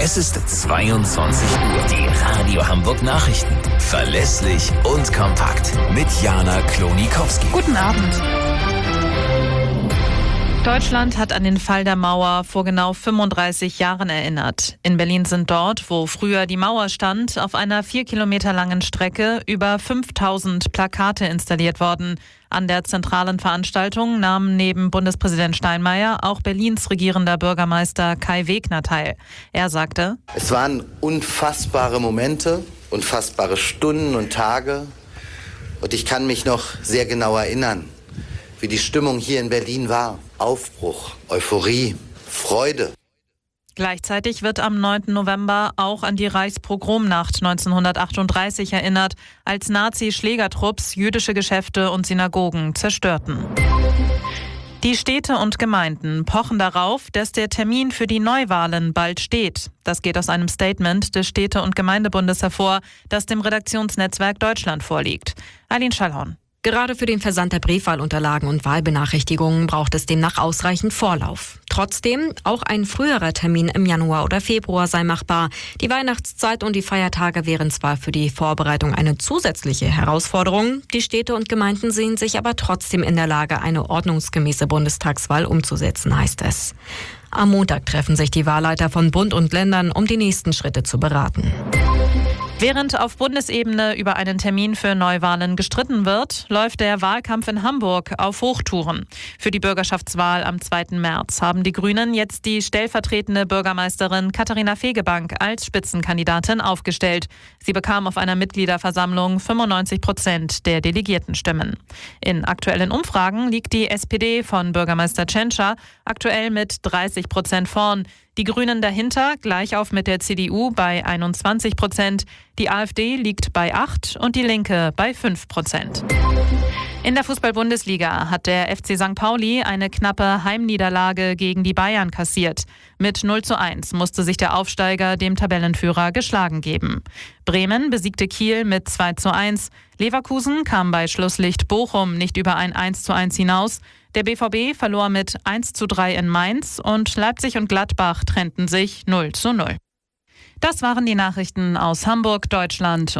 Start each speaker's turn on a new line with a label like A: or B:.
A: Es ist 22 Uhr. Die Radio Hamburg Nachrichten. Verlässlich und kompakt. Mit Jana Klonikowski.
B: Guten Abend. Deutschland hat an den Fall der Mauer vor genau 35 Jahren erinnert. In Berlin sind dort, wo früher die Mauer stand, auf einer 4 Kilometer langen Strecke über 5000 Plakate installiert worden. An der zentralen Veranstaltung nahmen neben Bundespräsident Steinmeier auch Berlins regierender Bürgermeister Kai Wegner teil. Er sagte:
C: Es waren unfassbare Momente, unfassbare Stunden und Tage. Und ich kann mich noch sehr genau erinnern, wie die Stimmung hier in Berlin war. Aufbruch, Euphorie, Freude.
B: Gleichzeitig wird am 9. November auch an die Reichspogromnacht 1938 erinnert, als Nazi-Schlägertrupps jüdische Geschäfte und Synagogen zerstörten. Die Städte und Gemeinden pochen darauf, dass der Termin für die Neuwahlen bald steht. Das geht aus einem Statement des Städte- und Gemeindebundes hervor, das dem Redaktionsnetzwerk Deutschland vorliegt. Eileen Schallhorn.
D: Gerade für den Versand der Briefwahlunterlagen und Wahlbenachrichtigungen braucht es demnach ausreichend Vorlauf. Trotzdem, auch ein früherer Termin im Januar oder Februar sei machbar. Die Weihnachtszeit und die Feiertage wären zwar für die Vorbereitung eine zusätzliche Herausforderung, die Städte und Gemeinden sehen sich aber trotzdem in der Lage, eine ordnungsgemäße Bundestagswahl umzusetzen, heißt es. Am Montag treffen sich die Wahlleiter von Bund und Ländern, um die nächsten Schritte zu beraten.
B: Während auf Bundesebene über einen Termin für Neuwahlen gestritten wird, läuft der Wahlkampf in Hamburg auf Hochtouren. Für die Bürgerschaftswahl am 2. März haben die Grünen jetzt die stellvertretende Bürgermeisterin Katharina Fegebank als Spitzenkandidatin aufgestellt. Sie bekam auf einer Mitgliederversammlung 95% der Delegiertenstimmen. In aktuellen Umfragen liegt die SPD von Bürgermeister Tschentscher aktuell mit 30% vorn. Die Grünen dahinter gleich auf mit der CDU bei 21%, die AfD liegt bei 8% und die Linke bei 5%. In der Fußball-Bundesliga hat der FC St. Pauli eine knappe Heimniederlage gegen die Bayern kassiert. Mit 0:1 musste sich der Aufsteiger dem Tabellenführer geschlagen geben. Bremen besiegte Kiel mit 2:1. Leverkusen kam bei Schlusslicht Bochum nicht über ein 1:1 hinaus. Der BVB verlor mit 1:3 in Mainz und Leipzig und Gladbach trennten sich 0:0. Das waren die Nachrichten aus Hamburg, Deutschland.